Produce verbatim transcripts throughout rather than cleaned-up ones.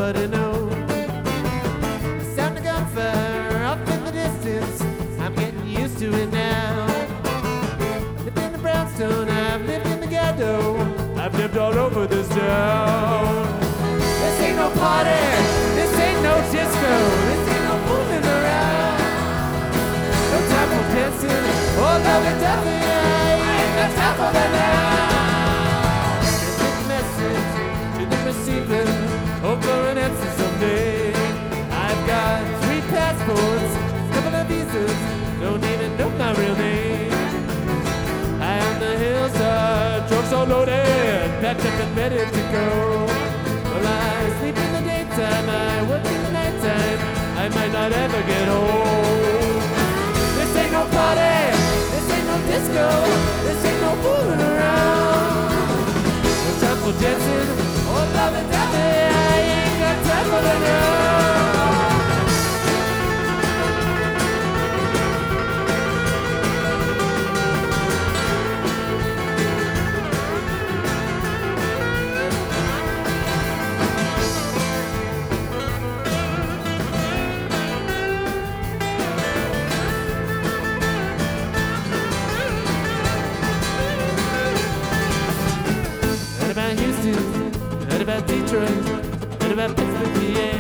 nobody knows. The sound of gunfire off in the distance, I'm getting used to it now. Lived in the brownstone, I've lived in the ghetto, I've lived all over this town. This ain't no party, this ain't no disco, this ain't no fooling around. No time for dancing or lovey-dovey, I ain't got time for that now. Send a message to the receiver, hope for an answer someday. I've got three passports, couple of visas, don't even know my real name. High on the hillside, trucks all loaded, packed up and ready to go. Well, I sleep in the daytime, I work in the nighttime, I might not ever get home. This ain't no party, this ain't no disco, this ain't no fooling around. No time for dancing or lovey-dovey, I ain't got time for that now. Heard about Houston, heard about Detroit, heard about Pittsburgh, P A.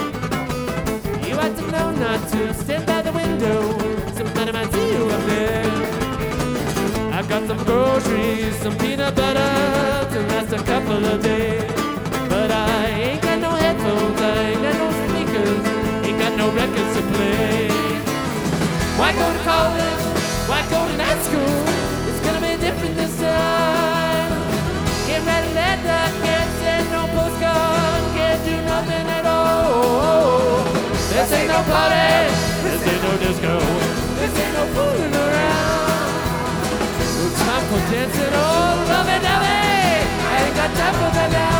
You ought to know not to stand by the window, somebody might see you up there. I've got some groceries, some peanut butter to last a couple of days. But I ain't got no headphones, I ain't got no speakers, ain't got no records to play. Why go to college? Why go to night school? It's gonna be different this time. Can't write a letter, can't send no postcard, can't do nothing at all. This ain't no party, this ain't no disco, this ain't no fooling around. No time for dancing or lovey-dovey, I ain't got time for that now.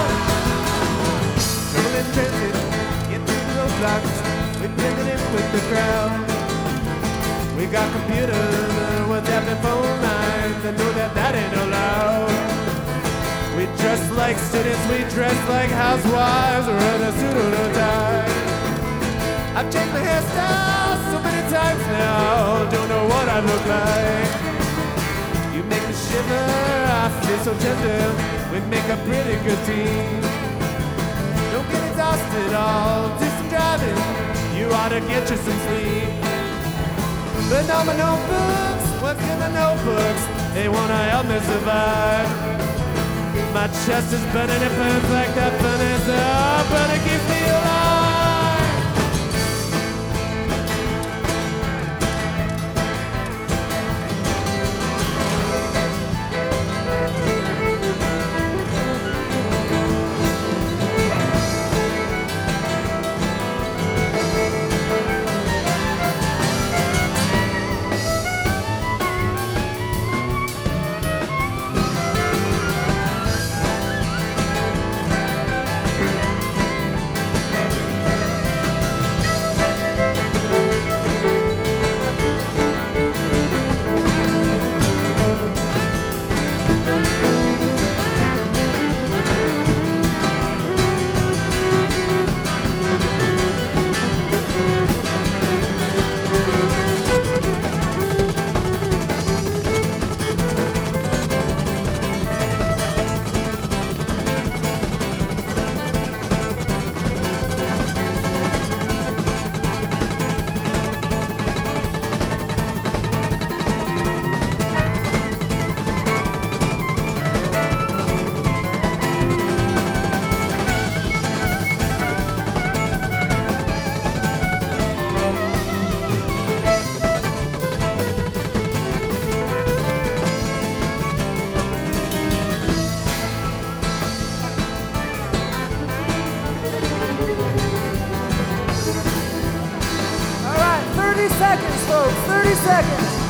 Trouble in transit, get through the roadblocks, we're blending in with the crowd. We got computers and what's happening phone lines, I know that that ain't allowed. We dress like students, we dress like housewives, or in a suit or a tie. I've changed my hairstyle so many times now, don't know what I look like. You make me shiver, I feel so tender, we make a pretty good team. Don't get exhausted, I'll do some driving, you ought to get you some sleep. But all my notebooks, what's in the notebooks, they wanna help me survive. My chest is burning, it burns like that furnace, oh, but it keeps me alive. thirty seconds, folks, thirty seconds.